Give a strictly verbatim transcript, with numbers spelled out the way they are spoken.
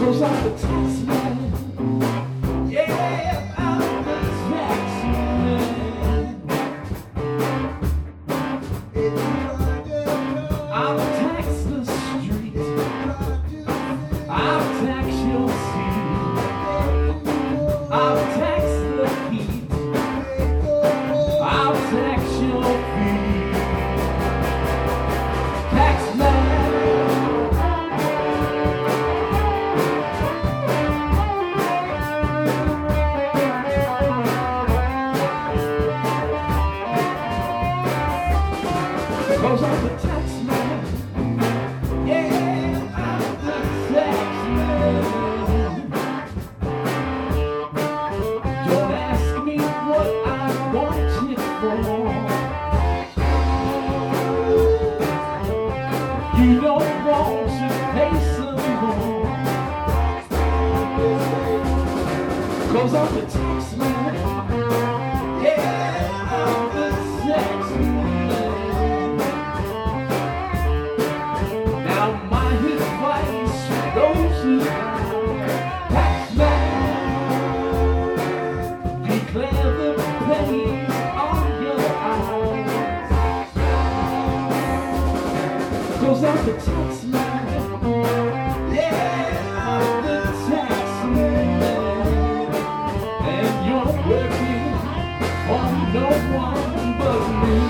Goes on the tax man. Yeah, I'm the tax man. I'll tax the street. I'll tax your seat. I'll tax the heat. I'll tax your feet. Tax man. Cause I'm the tax man. Yeah, I'm the tax man. Don't ask me what I want it for. You don't want to pay some more. Cause I'm the tax man. Yeah, I'm the tax man. Declare the pennies on your eyes. Cause I'm the tax man. Yeah, I'm the tax man. And you're working on no one but me.